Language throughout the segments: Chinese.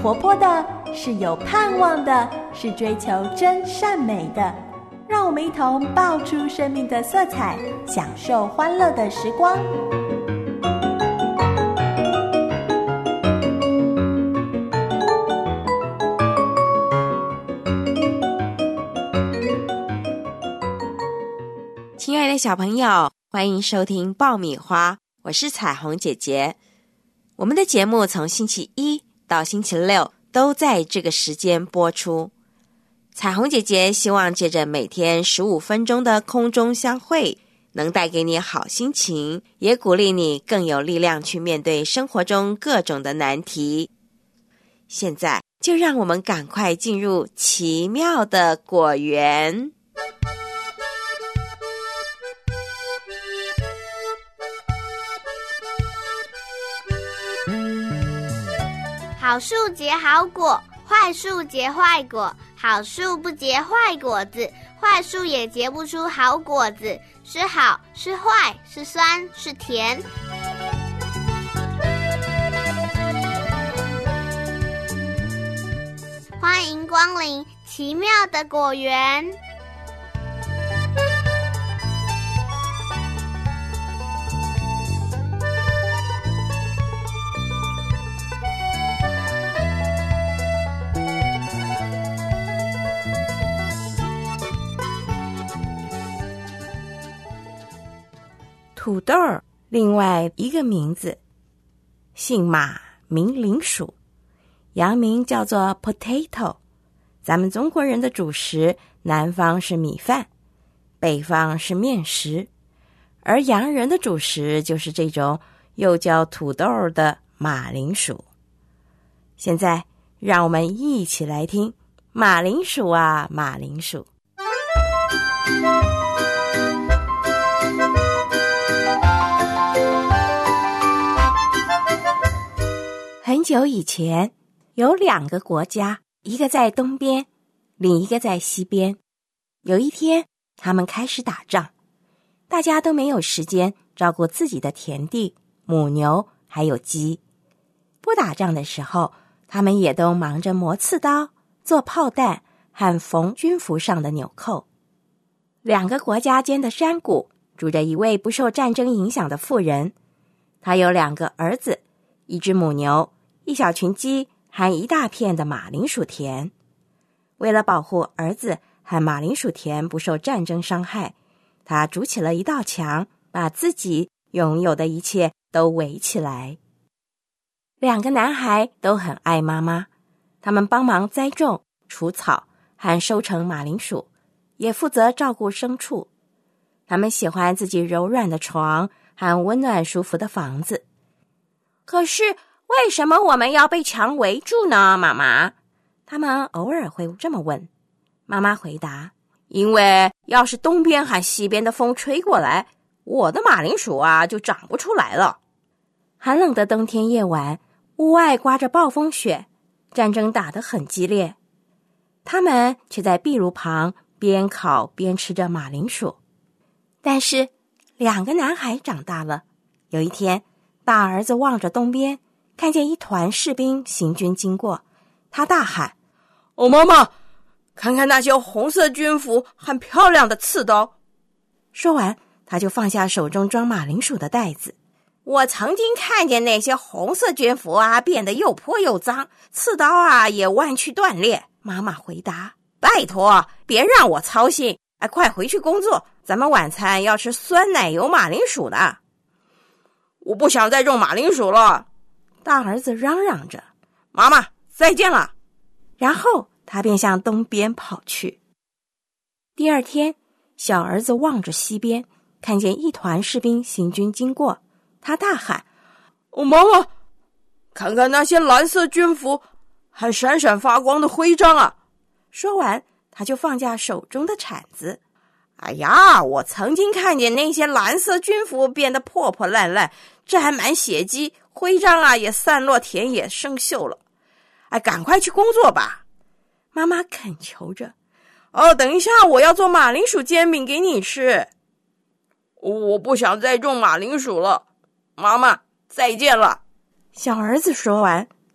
活泼的，是有盼望的，是追求真善美的。让我们一同爆出生命的色彩，享受欢乐的时光。 亲爱的小朋友，欢迎收听爆米花，我是彩虹姐姐。我们的节目从星期一到星期六都在这个时间播出。彩虹姐姐希望借着每天15分钟的空中相会，能带给你好心情，也鼓励你更有力量去面对生活中各种的难题。现在就让我们赶快进入奇妙的果园。 好树结好果，坏树结坏果。好树不结坏果子，坏树也结不出好果子。是好，是坏，是酸，是甜。欢迎光临奇妙的果园。 土豆另外一个名字，姓马名铃薯，洋名叫做 potato。 咱们中国人的主食，南方是米饭，北方是面食，而洋人的主食就是这种又叫土豆的马铃薯。现在让我们一起来听马铃薯啊马铃薯。很久以前，有2个国家，一个在东边，另一个在西边。有一天，他们开始打仗，大家都没有时间照顾自己的田地、母牛还有鸡。不打仗的时候，他们也都忙着磨刺刀、做炮弹和缝军服上的纽扣。2个国家间的山谷住着一位不受战争影响的妇人，他有2个儿子，一只母牛，一小群鸡和一大片的马铃薯田。为了保护儿子和马铃薯田不受战争伤害，他筑起了一道墙，把自己拥有的一切都围起来。2个男孩都很爱妈妈，他们帮忙栽种、除草和收成马铃薯，也负责照顾牲畜。他们喜欢自己柔软的床和温暖舒服的房子。可是为什么我们要被墙围住呢，妈妈？他们偶尔会这么问。妈妈回答，因为要是东边和西边的风吹过来，我的马铃薯啊就长不出来了。寒冷的冬天夜晚，屋外刮着暴风雪，战争打得很激烈。他们却在壁炉旁边烤边吃着马铃薯。但是2个男孩长大了，有一天，大儿子望着东边，看见一团士兵行军经过，他大喊，哦，妈妈，看看那些红色军服和漂亮的刺刀。说完，他就放下手中装马铃薯的袋子。我曾经看见那些红色军服啊变得又破又脏，刺刀啊也弯曲断裂。妈妈回答，拜托，别让我操心，快回去工作，咱们晚餐要吃酸奶油马铃薯的。我不想再种马铃薯了，大儿子嚷嚷着。妈妈，再见了。然后他便向东边跑去。第二天，小儿子望着西边，看见一团士兵行军经过，他大喊，哦，妈妈，看看那些蓝色军服还闪闪发光的徽章啊。说完，他就放下手中的铲子。哎呀，我曾经看见那些蓝色军服变得破破烂烂，沾满血迹，徽章啊也散落田野生锈了。赶快去工作吧。妈妈恳求着。等一下，我要做马铃薯煎饼给你吃。我不想再种马铃薯了，妈妈，再见了。小儿子说完，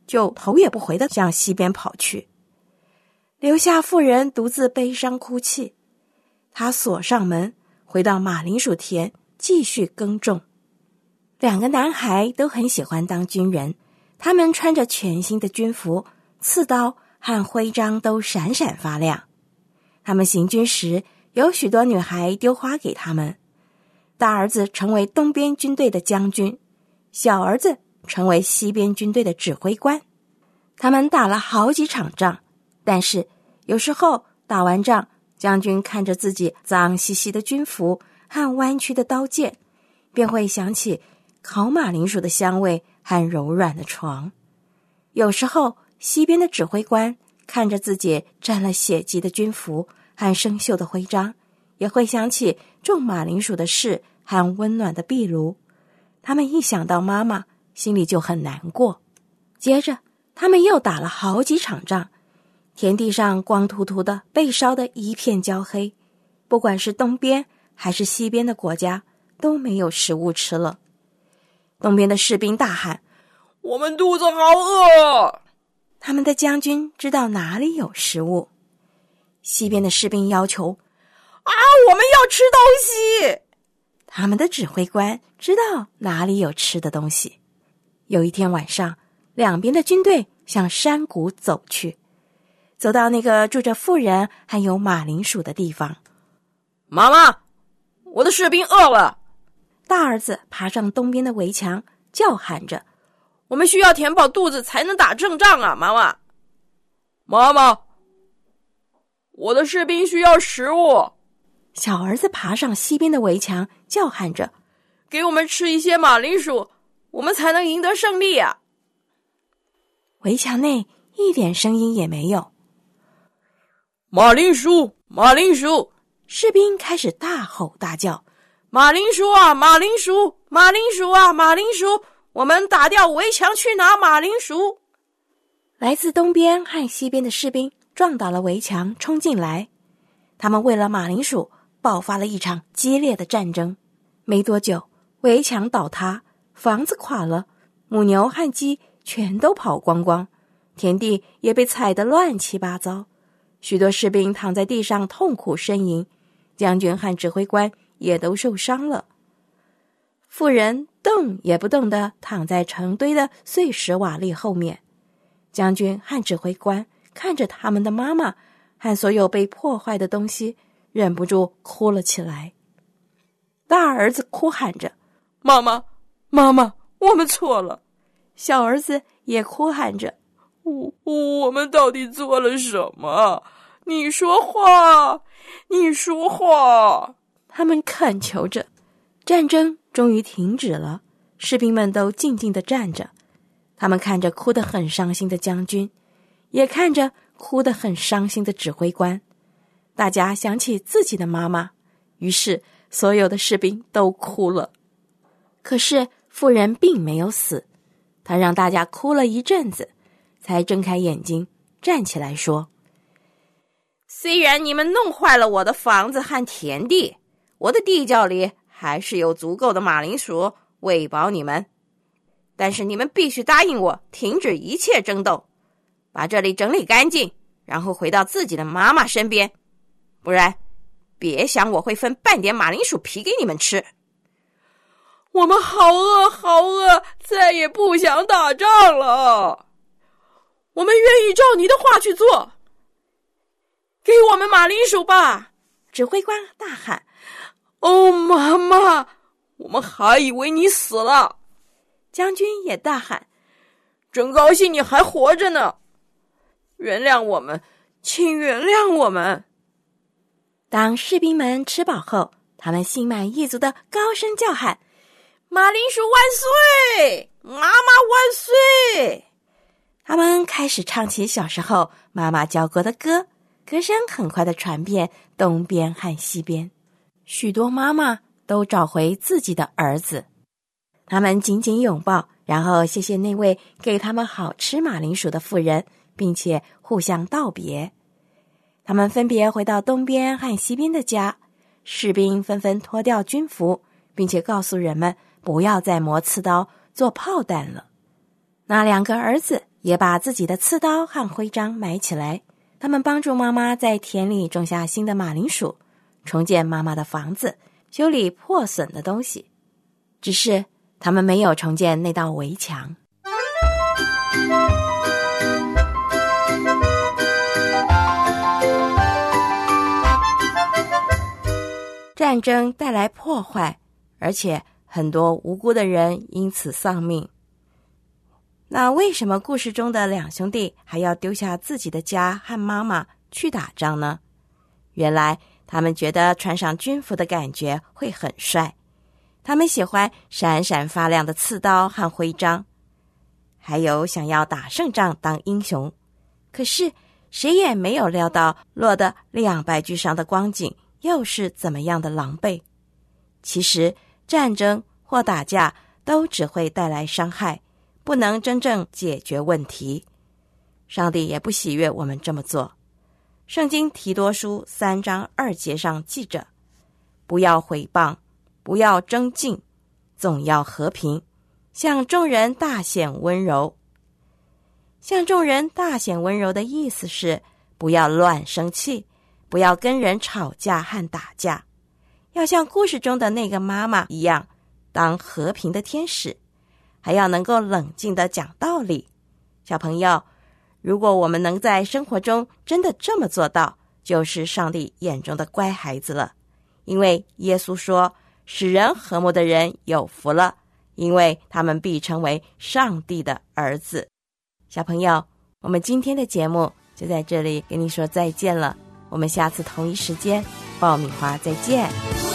就头也不回地向西边跑去，留下妇人独自悲伤哭泣。他锁上门，回到马铃薯田继续耕种。2个男孩都很喜欢当军人，他们穿着全新的军服，刺刀和徽章都闪闪发亮。他们行军时，有许多女孩丢花给他们。大儿子成为东边军队的将军，小儿子成为西边军队的指挥官。他们打了好几场仗，但是有时候打完仗，将军看着自己脏兮兮的军服和弯曲的刀剑，便会想起烤马铃薯的香味和柔软的床。有时候西边的指挥官看着自己沾了血迹的军服和生锈的徽章，也会想起种马铃薯的事和温暖的壁炉。他们一想到妈妈，心里就很难过。接着他们又打了好几场仗，田地上光秃秃的，被烧得一片焦黑。不管是东边还是西边的国家，都没有食物吃了。东边的士兵大喊：我们肚子好饿！他们的将军知道哪里有食物。西边的士兵要求：我们要吃东西！他们的指挥官知道哪里有吃的东西。有一天晚上，两边的军队向山谷走去，走到那个住着妇人还有马铃薯的地方。妈妈，我的士兵饿了！大儿子爬上东边的围墙，叫喊着：我们需要填饱肚子才能打胜仗啊，妈妈！妈妈，我的士兵需要食物！小儿子爬上西边的围墙，叫喊着：给我们吃一些马铃薯，我们才能赢得胜利啊！围墙内一点声音也没有。马铃薯，马铃薯！士兵开始大吼大叫：马铃薯啊，马铃薯，马铃薯啊，马铃薯！我们打掉围墙去拿马铃薯！来自东边和西边的士兵撞倒了围墙，冲进来。他们为了马铃薯爆发了一场激烈的战争。没多久，围墙倒塌，房子垮了，母牛和鸡全都跑光光，田地也被踩得乱七八糟。许多士兵躺在地上痛苦呻吟，将军和指挥官也都受伤了。妇人动也不动地躺在成堆的碎石瓦砾后面。将军和指挥官看着他们的妈妈和所有被破坏的东西，忍不住哭了起来。大儿子哭喊着：妈妈，妈妈，我们错了！小儿子也哭喊着：我们到底做了什么？你说话，你说话！他们恳求着。战争终于停止了，士兵们都静静地站着。他们看着哭得很伤心的将军，也看着哭得很伤心的指挥官。大家想起自己的妈妈，于是所有的士兵都哭了。可是妇人并没有死，她让大家哭了一阵子，才睁开眼睛站起来说：虽然你们弄坏了我的房子和田地，我的地窖里还是有足够的马铃薯喂饱你们，但是你们必须答应我停止一切争斗，把这里整理干净，然后回到自己的妈妈身边，不然别想我会分半点马铃薯皮给你们吃。我们好饿好饿，再也不想打仗了。我们愿意照你的话去做，给我们马铃薯吧！指挥官大喊：妈妈，我们还以为你死了！将军也大喊：真高兴你还活着呢！原谅我们，请原谅我们！当士兵们吃饱后，他们心满意足地高声叫喊：马铃薯万岁！妈妈万岁！他们开始唱起小时候妈妈教过的歌，歌声很快地传遍东边和西边。许多妈妈都找回自己的儿子，他们紧紧拥抱，然后谢谢那位给他们好吃马铃薯的妇人，并且互相道别。他们分别回到东边和西边的家，士兵纷纷脱掉军服，并且告诉人们不要再磨刺刀做炮弹了。那两个儿子也把自己的刺刀和徽章买起来。他们帮助妈妈在田里种下新的马铃薯，重建妈妈的房子，修理破损的东西。只是他们没有重建那道围墙。战争带来破坏，而且很多无辜的人因此丧命。那为什么故事中的两兄弟还要丢下自己的家和妈妈去打仗呢？原来他们觉得穿上军服的感觉会很帅，他们喜欢闪闪发亮的刺刀和徽章，还有想要打胜仗当英雄。可是谁也没有料到落得两败俱伤的光景又是怎么样的狼狈。其实战争或打架都只会带来伤害，不能真正解决问题。上帝也不喜悦我们这么做。圣经提多书3章2节上记着，不要毁谤，不要争竞，总要和平，向众人大显温柔。向众人大显温柔的意思是，不要乱生气，不要跟人吵架和打架，要像故事中的那个妈妈一样，当和平的天使，还要能够冷静地讲道理。小朋友，如果我们能在生活中真的这么做到，就是上帝眼中的乖孩子了。因为耶稣说，使人和睦的人有福了，因为他们必成为上帝的儿子。小朋友，我们今天的节目就在这里跟你说再见了，我们下次同一时间爆米花再见。